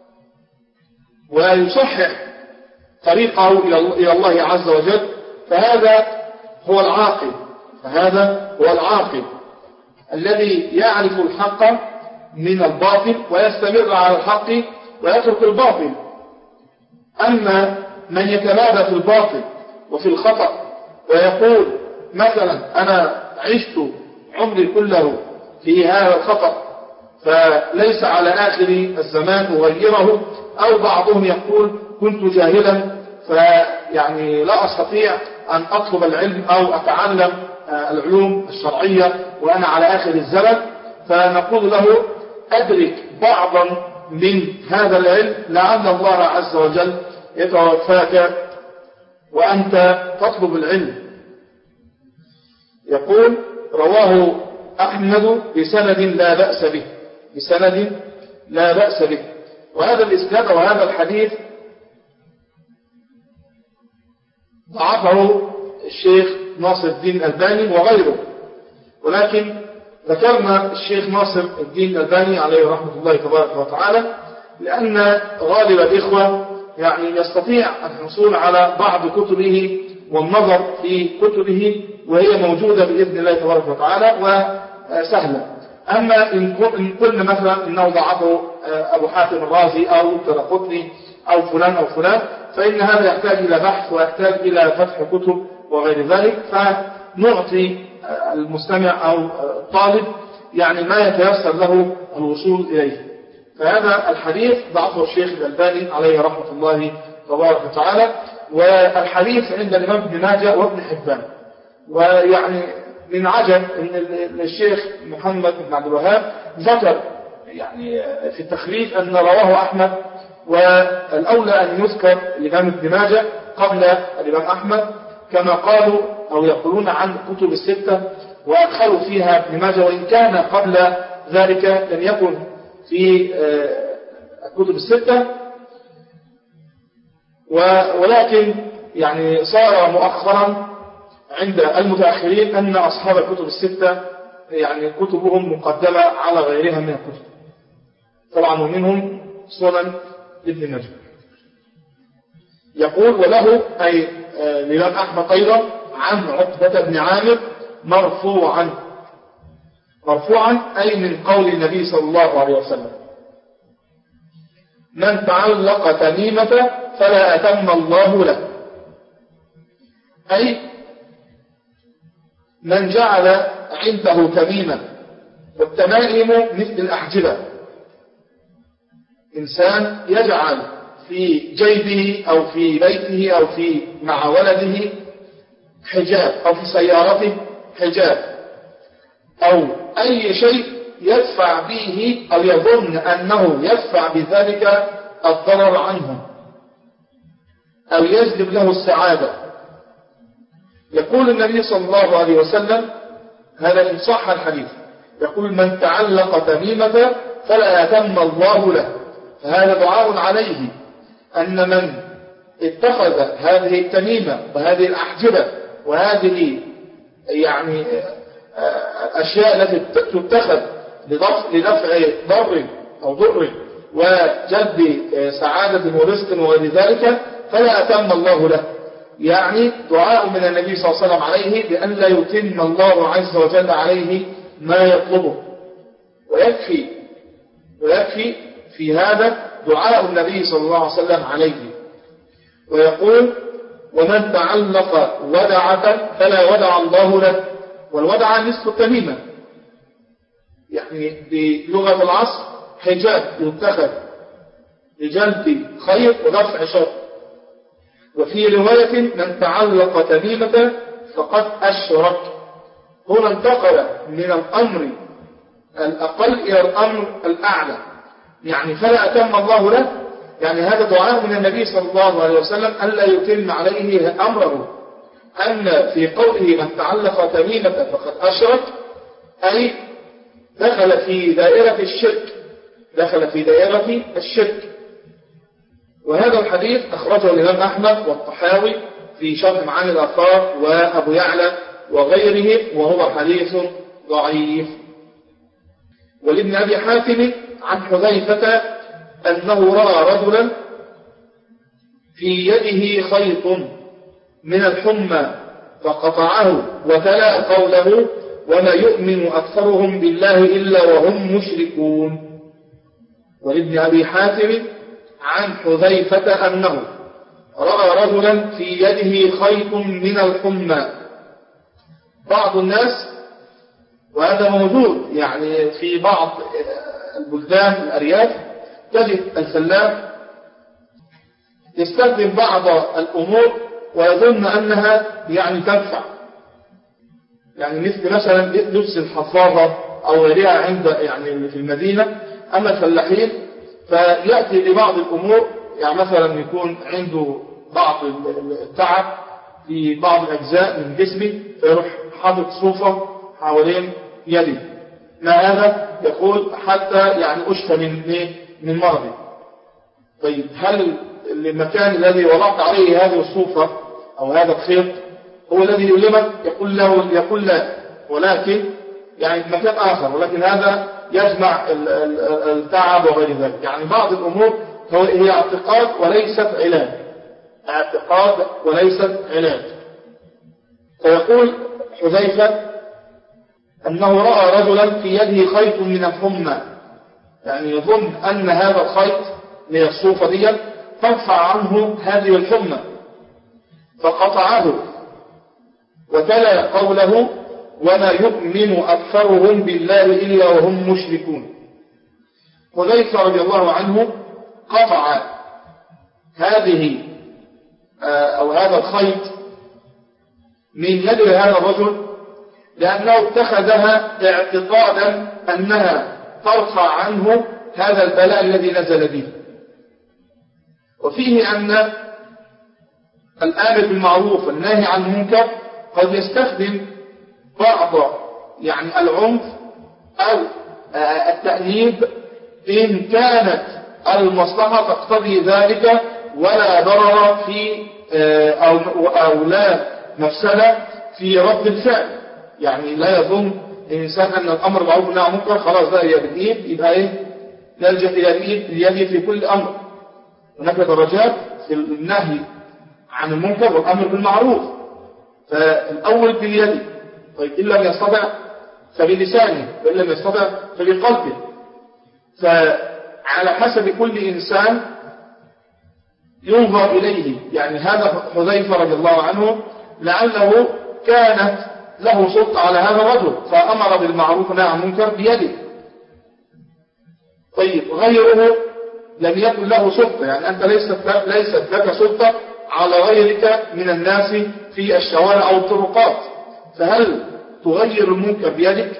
ويصحح طريقه إلى الله عز وجل، فهذا هو العاقل، فهذا هو العاقل الذي يعرف الحق من الباطل ويستمر على الحق ويترك الباطل. أما من يتمادى في الباطل وفي الخطأ ويقول مثلا أنا عشت عمري كله في هذا الخطأ فليس على آخر الزمان أغيره، أو بعضهم يقول كنت جاهلا فيعني لا أستطيع أن أطلب العلم أو أتعلم العلوم الشرعية وأنا على آخر الزمن، فنقول له أدرك بعضا من هذا العلم لعل الله عز وجل يتوفاك وأنت تطلب العلم. يقول رواه أحمد بسند لا بأس به، بسند لا بأس به. وهذا الإسناد وهذا الحديث ضعفه الشيخ ناصر الدين الألباني وغيره، ولكن ذكرنا الشيخ ناصر الدين الألباني عليه رحمة الله تبارك وتعالى لأن غالب الإخوة يعني يستطيع الحصول على بعض كتبه والنظر في كتبه وهي موجودة بإذن الله تبارك وتعالى وسهلة. أما إن قلنا مثلا إنه ضعفه أبو حاتم الرازي أو الدرقطني أو فلان أو فلان، فإن هذا يحتاج إلى بحث ويحتاج إلى فتح كتب وغير ذلك، فنعطي المستمع أو الطالب يعني ما يتيسر له الوصول إليه. فهذا الحديث ضعفه الشيخ الألباني عليه رحمة الله تبارك وتعالى. والحديث عند الإمام ابن ماجه وابن حبان. ويعني من عجب أن الشيخ محمد بن عبد الوهاب ذكر يعني في التخريج أن رواه أحمد، والأولى أن يذكر الإمام ابن ماجه قبل الإمام أحمد كما قالوا أو يقولون عن الكتب الستة، وأدخلوا فيها ابن ماجه وإن كان قبل ذلك لم يكن في الكتب الستة، ولكن يعني صار مؤخرا عند المتأخرين أن أصحاب الكتب الستة يعني كتبهم مقدمة على غيرها من الكتب، طبعا ومنهم سنن ابن ماجه. يقول وله أي الإمام أحمد أيضا عن عقبة بن عامر مرفوعا أي من قول النبي صلى الله عليه وسلم: من تعلق تميمة فلا أتم الله له، أي من جعل عنده تميمة، والتمائم مثل الأحجبة، إنسان يجعل في جيبه أو في بيته أو في مع ولده حجاب أو في سيارته حجاب أو أي شيء يدفع به أو يظن أنه يدفع بذلك الضرر عنه أو يجلب له السعادة. يقول النبي صلى الله عليه وسلم، هذا إن صح الحديث، يقول: من تعلق تميمة فلا أتم الله له. فهذا دعاء عليه أن من اتخذ هذه التميمة وهذه الأحجبة وهذه يعني أشياء التي تتخذ لدفع ضر أو ضر وجلب سعادة ورزق وغير ذلك فلا أتم الله له. يعني دعاء من النبي صلى الله عليه وسلم عليه بأن لا يتم الله عز وجل عليه ما يطلبه، ويكفي في هذا دعاء النبي صلى الله عليه وسلم عليه. ويقول: ومن تعلق ودعة فلا ودع الله له. والودعة نصف التميمة، يعني بلغة العصر حجاب يتخذ لجلب خير ودفع شر. وفي رواية: من تعلق تميمة فقد أشرك. هنا انتقل من الأمر الأقل إلى الأمر الأعلى، يعني فلا أتم الله له، يعني هذا دعاء من النبي صلى الله عليه وسلم ألا يتم عليه أمره، أن في قوله من تعلق تميمة فقد أشرك أي دخل في دائرة الشرك. وهذا الحديث أخرجه الإمام أحمد والطحاوي في شرح معاني الآثار وأبو يعلى وغيره، وهو حديث ضعيف. ولابن أبي حاتم عن حذيفة أنه رأى رجلا في يده خيط من الحمى فقطعه وتلا قوله: وما يؤمن أكثرهم بالله إلا وهم مشركون. ولابن أبي حاتم عن حذيفة أنه رأى رجلا في يده خيط من الحمى. بعض الناس، وهذا موجود يعني في بعض البلدان الأرياف، تجد الفلاح يستخدم بعض الأمور ويظن أنها يعني تنفع، يعني مثل مثلا لبس الحفاظة أو غيرها عند يعني في المدينة، أما الفلاحين فيأتي لبعض الأمور، يعني مثلا يكون عنده بعض التعب في بعض الأجزاء من جسمه فيروح حاطط صوفة حوالين يده، ما هذا يقول حتى يعني أشفى من مرضي. طيب هل المكان الذي وضعت عليه هذه الصوفة أو هذا الخيط هو الذي يؤلمك؟ يقول لا، ولكن يعني مكان آخر، ولكن هذا يجمع التعب وغير ذلك. يعني بعض الأمور هي اعتقاد وليست علاج، اعتقاد وليست علاج. فيقول حذيفة أنه رأى رجلا في يده خيط من الحمى، يعني يظن أن هذا الخيط من الصوفة دي ترفع عنه هذه الحمى، فقطعه وتلا قوله وما يؤمن أكثرهم بالله إلا وهم مشركون. حذيفة رضي الله عنه قطع هذه أو هذا الخيط من يد هذا الرجل لأنه اتخذها اعتقادا أنها ترفع عنه هذا البلاء الذي نزل به. وفيه أن الآمر بالمعروف والناهي عن المنكر قد يستخدم بعض يعني العنف أو التأنيب إن كانت المصلحة تقتضي ذلك ولا ضرر في أو لا مفسدة في رد الفعل. يعني لا يظن الإنسان أن الأمر معروف والنهي عن المنكر خلاص ده هي بالإيد يبقى إيه نلجأ إلى اليد في كل أمر. هناك درجات في النهي عن المنكر والأمر بالمعروف، فالأول باليد، طيب إن لم يستطع فبلسانه، وإن لم يستطع فبقلبه. فعلى حسب كل إنسان ينظر إليه. يعني هذا حذيفة رضي الله عنه لعله كانت له سلطة على هذا الرجل فأمر بالمعروف والنهي عن المنكر بيده. طيب غيره لم يكن له سلطة، يعني أنت ليست لك سلطة على غيرك من الناس في الشوارع أو الطرقات، فهل تغير المنكر بيدك؟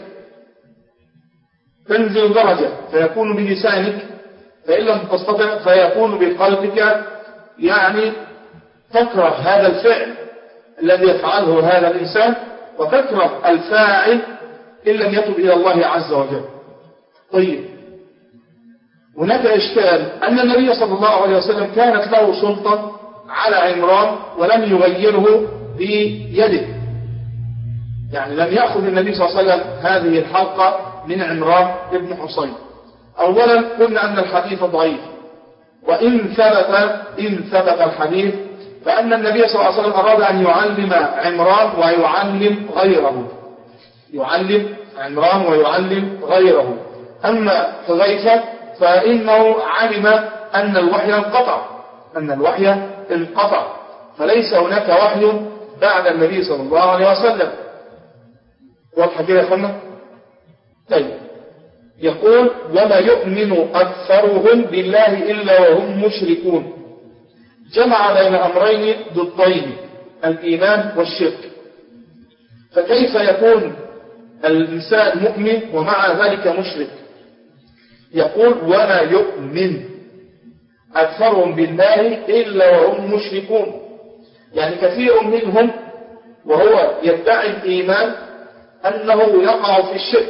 تنزل درجة فيكون بلسانك، فإن لم تستطع فيكون بقلبك، يعني تكره هذا الفعل الذي يفعله هذا الإنسان وتكره الفاعل إن لم يتب إلى الله عز وجل. طيب هناك إشكال أن النبي صلى الله عليه وسلم كانت له سلطة على عمران ولم يغيره بيده، يعني لم يأخذ النبي صلى الله عليه وسلم هذه الحلقة من عمران ابن حصين. أولا قلنا أن الحديث ضعيف، وإن ثبت الحديث فأن النبي صلى الله عليه وسلم أراد أن يعلم عمران ويعلم غيره، يعلم عمران ويعلم غيره. أما حذيفة فإنه علم أن الوحي انقطع، فليس هناك وحي بعد النبي صلى الله عليه وسلم. واضح كده يا اخوانا؟ طيب يقول وما يؤمن أكثرهم بالله إلا وهم مشركون، جمع بين أمرين ضدين، الإيمان والشرك. فكيف يكون الإنسان مؤمن ومع ذلك مشرك؟ يقول وما يؤمن أكثرهم بالله إلا وهم مشركون، يعني كثير منهم وهو يدعي الإيمان أنه يقع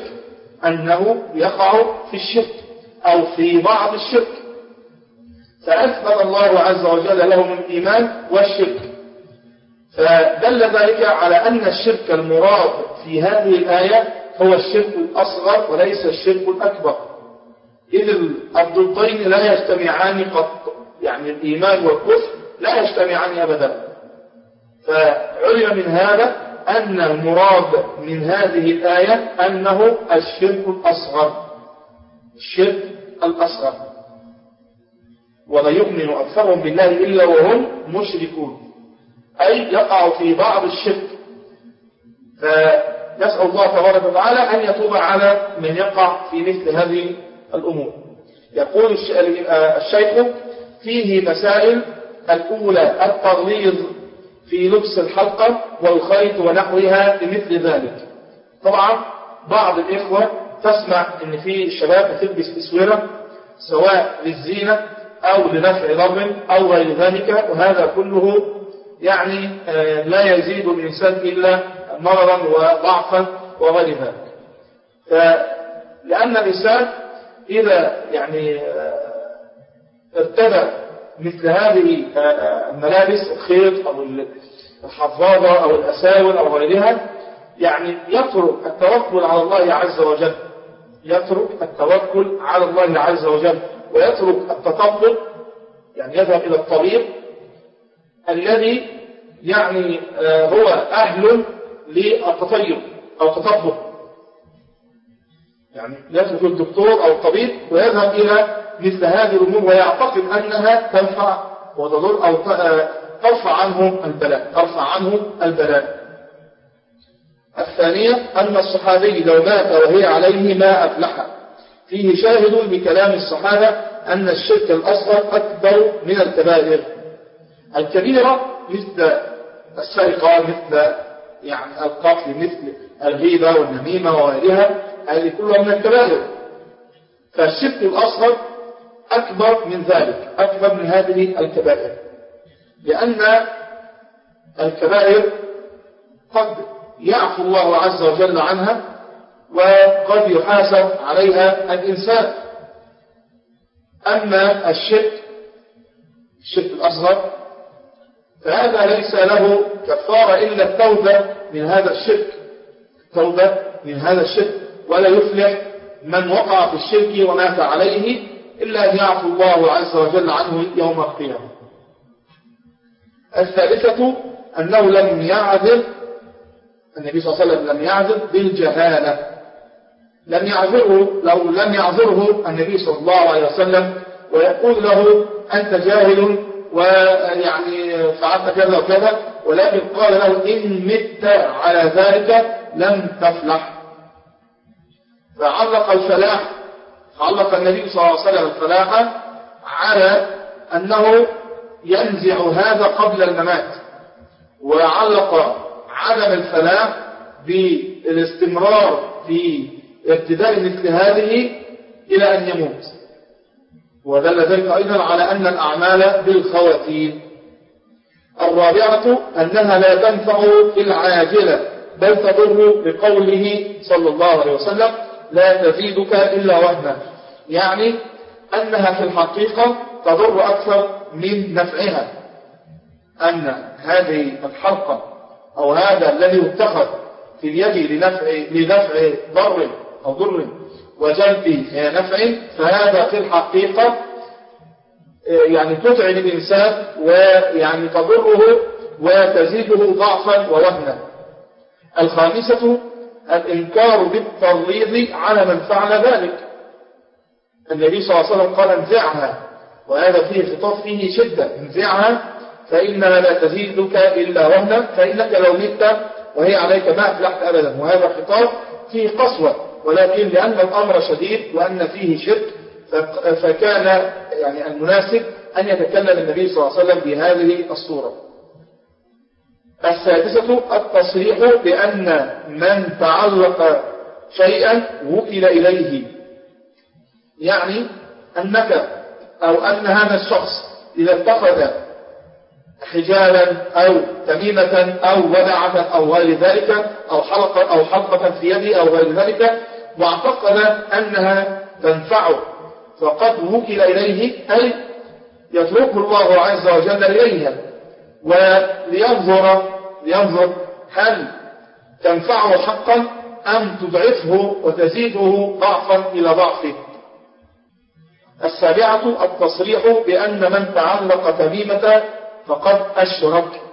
في الشرك أو في بعض الشرك، فأثبت الله عز وجل لهم الإيمان والشرك، فدل ذلك على أن الشرك المراد في هذه الآية هو الشرك الأصغر وليس الشرك الأكبر، إذ الضدين لا يجتمعان قط، يعني الإيمان والكفر لا يجتمعان أبدا. فعلم من هذا أن المراد من هذه الآية أنه الشرك الأصغر. ولا يؤمن أكثرهم بالله إلا وهم مشركون، أي يقع في بعض الشرك. فنسأل الله تبارك وتعالى أن يتوب على من يقع في مثل هذه الأمور. يقول الشيخ فيه مسائل. الأولى التغليظ في لبس الحلقة والخيط ونحوها لمثل ذلك. طبعا بعض الإخوة تسمع ان في الشباب بتلبس اسوره سواء للزينه او لنفع ضر او غير ذلك، وهذا كله يعني لا يزيد الانسان الا مرضا وضعفا وغير ذلك. لان الانسان اذا يعني ارتدى مثل هذه الملابس الخيط او الحفاضه او الاساور او غيرها، يعني يترك التوكل على الله عز وجل، يترك التوكل على الله عز وجل ويترك التطبب، يعني يذهب إلى الطبيب الذي يعني هو أهل للتطيب أو التطبب، يعني يترك الدكتور أو الطبيب ويذهب إلى مثل هذه الأمور ويعتقد أنها تنفع وتضر أو ترفع عنه البلاء. الثانية أن الصحابي لو مات وهي عليه ما أفلح. فيه شاهد بكلام الصحابة أن الشرك الأصغر أكبر من الكبائر. الكبيرة مثل السرقة، مثل يعني القتل، مثل الغيبة والنميمة وغيرها، هذه كلها من الكبائر. فالشرك الأصغر أكبر من ذلك، أكبر من هذه الكبائر، لأن الكبائر قد يعفو الله عز وجل عنها وقد يحاسب عليها الإنسان. أما الشرك الأصغر فهذا ليس له كفارة إلا التوبة من هذا الشرك، ولا يفلح من وقع في الشرك ومات عليه إلا أن يعفو الله عز وجل عنه يوم القيامة. الثالثة أنه لم يعذر النبي صلى الله عليه وسلم، لم يعذر بالجهالة، لم يعذره النبي صلى الله عليه وسلم ويقول له أنت جاهل ويعني فعلت كذا وكذا، ولكن قال له إن مت على ذلك لم تفلح. فعلق النبي صلى الله عليه وسلم الفلاح على أنه ينزع هذا قبل الممات، وعلق عدم الفلاح بالاستمرار في ابتداء مثل هذه إلى أن يموت. ودل ذلك أيضا على أن الأعمال بالخواتيم. الرابعة أنها لا تنفع في العاجلة بل تضر، بقوله صلى الله عليه وسلم لا تزيدك إلا وهنا، يعني أنها في الحقيقة تضر أكثر من نفعها. أن هذه الحلقة أو هذا الذي يتخذ في اليد لدفع ضر أو ضر وجلب نفع، فهذا في الحقيقة يعني تتعب الإنسان ويعني تضره وتزيده ضعفا ووهنا. الخامسة الإنكار بالتغليظ على من فعل ذلك. النبي صلى الله عليه وسلم قال انزعها، وهذا فيه خطاب فيه شدة، انزعها فإنها لا تزيدك إلا وهنا، فإنك لو مت وهي عليك ما أفلحت أبدا. وهذا خطاب فيه قسوة، ولكن لأن الأمر شديد وأن فيه شرك فكان يعني المناسب أن يتكلم النبي صلى الله عليه وسلم بهذه الصورة. السادسة التصريح بأن من تعلق شيئا وكل إليه، يعني أنك أو أن هذا الشخص إذا اتخذ حجالا أو تميمة أو ودعة أو غير ذلك أو حلقة في يده أو غير ذلك واعتقد أنها تنفعه فقد وكل إليه، أي يتركه الله عز وجل إليها ولينظر هل تنفعه حقا أم تضعفه وتزيده ضعفا إلى ضعفه. السابعة التصريح بأن من تعلق تميمة فقد أشرك.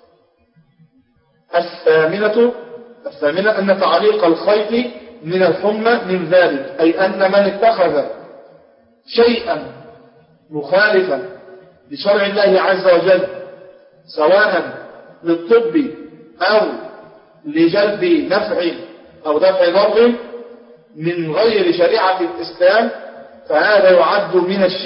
الثامنة أن تعليق الخيط من الحمى من ذلك، أي أن من اتخذ شيئا مخالفا لشرع الله عز وجل سواء للطب أو لجلب نفع أو دفع ضر من غير شريعة الإسلام فهذا يعد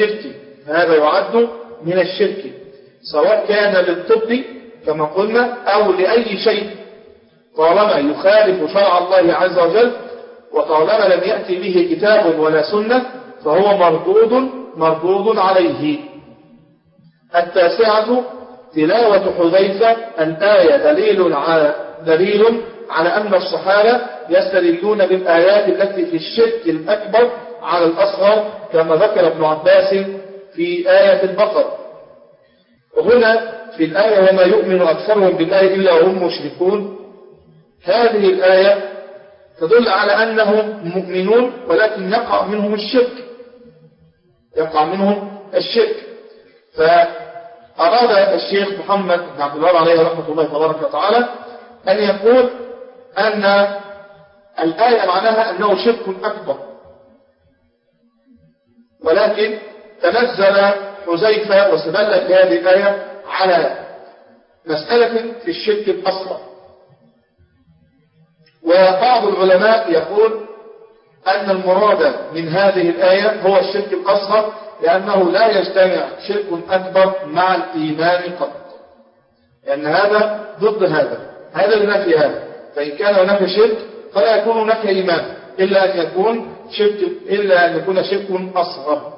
من الشرك، سواء كان للطب كما قلنا أو لأي شيء طالما يخالف شرع الله عز وجل وطالما لم يأتي به كتاب ولا سنة فهو مردود عليه. 9 تلاوة حذيفة الآية دليل على أن الصحابة يستدلون بالآيات التي في الشرك الأكبر على الأصغر كما ذكر ابن عباس في آية البقرة. وهنا في الآية وما يؤمن أكثرهم بالله إلا وهم مشركون، هذه الآية تدل على أنهم مؤمنون ولكن يقع منهم الشرك. فأراد الشيخ محمد بن عبد الوهاب عليه رحمة الله تبارك وتعالى أن يقول أن الآية معناها أنه شرك أكبر، ولكن تنزل حذيفة واستدل بهذه الآية على مسألة في الشرك الأصغر. وبعض العلماء يقول أن المراد من هذه الآية هو الشرك الأصغر، لأنه لا يجتمع شرك أكبر مع الإيمان قط، لأن هذا ضد هذا لنفي هذا. فإن كان هناك شرك فلا يكون هناك إيمان إلا أن يكون شرك أصغر.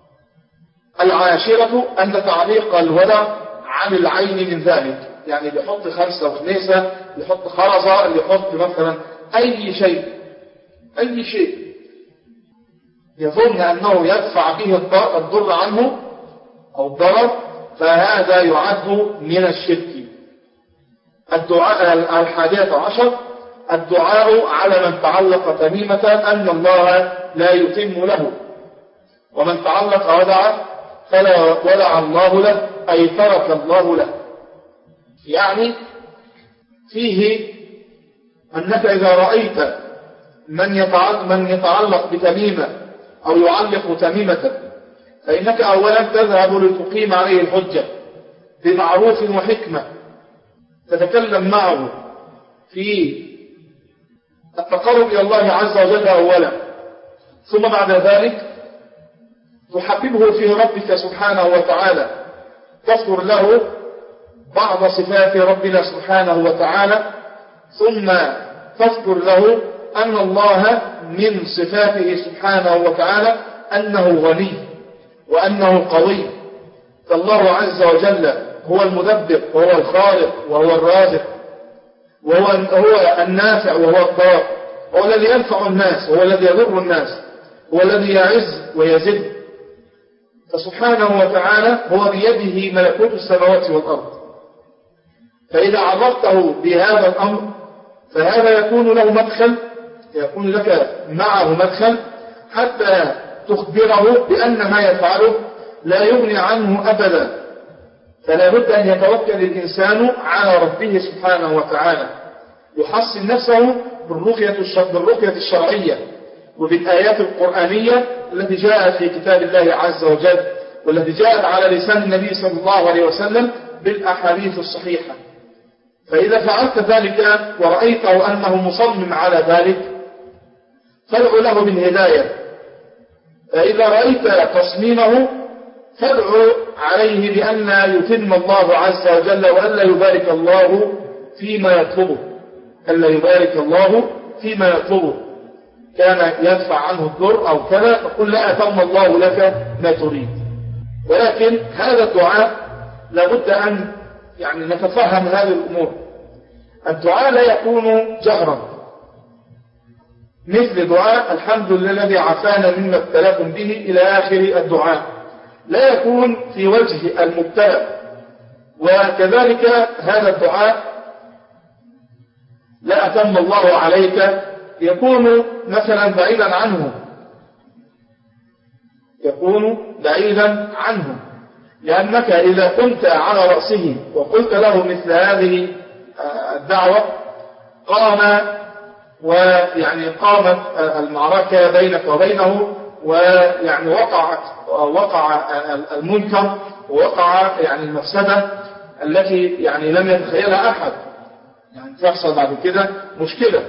10 أن تعليق الولع عن العين من ذلك، يعني بيحط خمسة وخنيسة، بيحط خرزة، بيحط مثلا أي شيء يظن أنه يدفع به الضر عنه أو الضرر، فهذا يعد من الشرك. 11 الدعاء على من تعلق تميمة أن الله لا يتم له، ومن تعلق ودع فلا ودع الله له، أي ترك الله له. يعني فيه أنك إذا رأيت من يتعلق بتميمة أو يعلق تميمة فإنك أولا تذهب لتقيم عليه الحجة بمعروف وحكمة، تتكلم معه في التقرب إلى الله عز وجل أولا، ثم بعد ذلك تحببه في ربك سبحانه وتعالى، تذكر له بعض صفات ربنا سبحانه وتعالى، ثم تذكر له أن الله من صفاته سبحانه وتعالى أنه غني وأنه قوي، فالله عز وجل هو المدبر وهو الخالق وهو الرازق وهو النافع وهو الضار، هو الذي ينفع الناس وهو الذي يضر الناس، هو الذي يعز ويذل. فسبحانه وتعالى هو بيده ملكوت السماوات والأرض. فإذا عرفته بهذا الأمر فهذا يكون له مدخل، يكون لك معه مدخل حتى تخبره بأن ما يفعله لا يغني عنه أبدا. فلا بد أن يتوكل الإنسان على ربه سبحانه وتعالى، يحصن نفسه بالرقية الشرعية وبالآيات القرآنية التي جاءت في كتاب الله عز وجل، والتي جاءت على لسان النبي صلى الله عليه وسلم بالأحاديث الصحيحة. فإذا فعلت ذلك ورأيته أنه مصمم على ذلك فادع له بالهداية. فإذا رأيت تصميمه فادعو عليه بأن يتم الله عز وجل وألا يبارك الله فيما يطلبه، ألا يبارك الله فيما يطلبه، كان يدفع عنه الضر أو كذا، فقل لا أتم الله لك ما تريد. ولكن هذا الدعاء لابد أن نتفهم هذه الأمور. الدعاء لا يكون جهرا، مثل دعاء الحمد لله الذي عافانا مما ابتلاكم به إلى آخر الدعاء، لا يكون في وجه المبتلى. وكذلك هذا الدعاء لا أتم الله عليك يكون مثلا بعيدا عنه، لأنك إذا كنت على رأسه وقلت له مثل هذه الدعوة قامت المعركة بينك وبينه، وقع المنكر، ووقع المفسدة التي لم يتخيلها أحد، تحصل بعد كده مشكلة،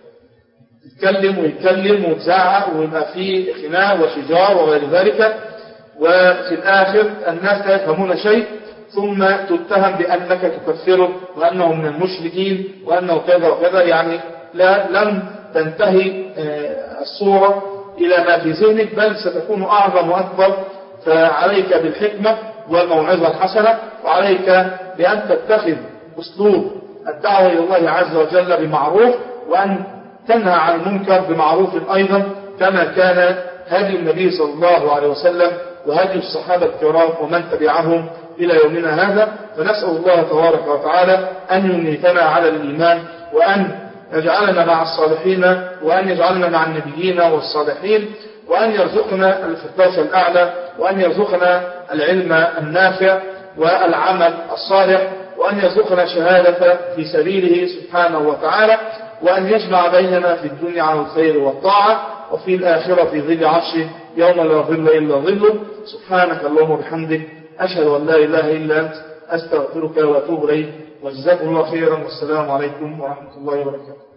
يتكلم وتزعق ويبقى فيه خناق وشجار وغير ذلك، وفي الآخر الناس لا يفهمون شيء، ثم تتهم بأنك تكفره وأنه من المشركين وأنه كذا وكذا. لم تنتهي الصورة إلى ما في ذهنك، بل ستكون أعظم وأكبر. فعليك بالحكمة والموعظة الحسنة، وعليك بأن تتخذ أسلوب الدعوة إلى الله عز وجل بمعروف، وأن تنهى عن المنكر بمعروف أيضا، كما كان هدي النبي صلى الله عليه وسلم وهدي الصحابة الكرام ومن تبعهم إلى يومنا هذا. فنسأل الله تبارك وتعالى أن يميتنا على الإيمان، وأن يجعلنا مع الصالحين، وأن يجعلنا مع النبيين والصالحين، وأن يرزقنا الفردوس الأعلى، وأن يرزقنا العلم النافع والعمل الصالح، وأن يرزقنا شهادة في سبيله سبحانه وتعالى، وأن يجمع بيننا في الدنيا على الخير والطاعة، وفي الآخرة في ظل عرشه يوم لا ظل إلا ظله. سبحانك اللهم وبحمدك، أشهد أن لا إله إلا أنت، أستغفرك وأتوب إليك، وجزاكم الله خيرا، والسلام عليكم ورحمة الله وبركاته.